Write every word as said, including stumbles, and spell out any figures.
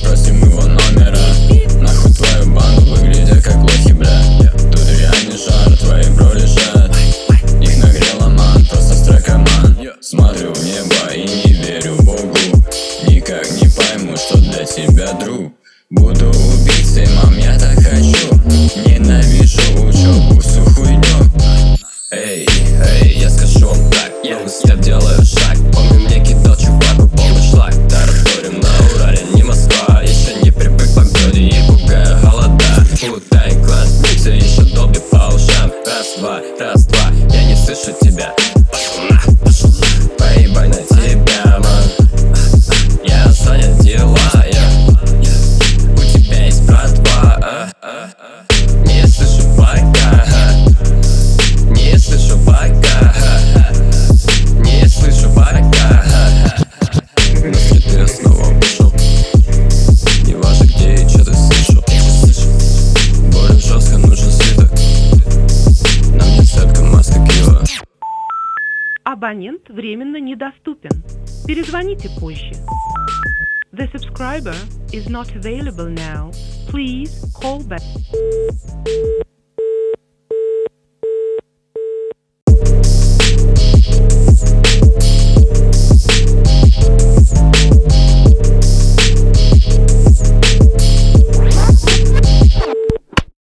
спросим его номера. Нахуй твою банду, выглядя как лохи, бля. Тут реальный жар, твои бро лежат. Их нагрела ман, просто строкоман. Смотрю в небо и не верю Богу. Никак не пойму, что для тебя друг. Буду убийцей, мам, я так хочу. Ненавижу учебу, всю хуйню. Эй, эй, я скажу вам так, я быстро делаю шаг. Помню, мне кидал чувак, полный шлак. Тараторим на Урале, не Москва. Еще не привык к погоде и пугаю холода. Путай клан, все еще долби по ушам. Раз, два, раз, два, я не слышу тебя. Пошел на, пошел на. Поебай на тебя, ман. Я занят делая. У тебя есть братва, а, а, а. Не слышу пока. Не слышу пока. Не слышу пока. Если ты снова ушел, не важно где и что ты слышал. Более жестко нужен свиток. Нам не цепка, маска кила. Абонент временно недоступен. Перезвоните позже. The subscriber is not available now. Please call back.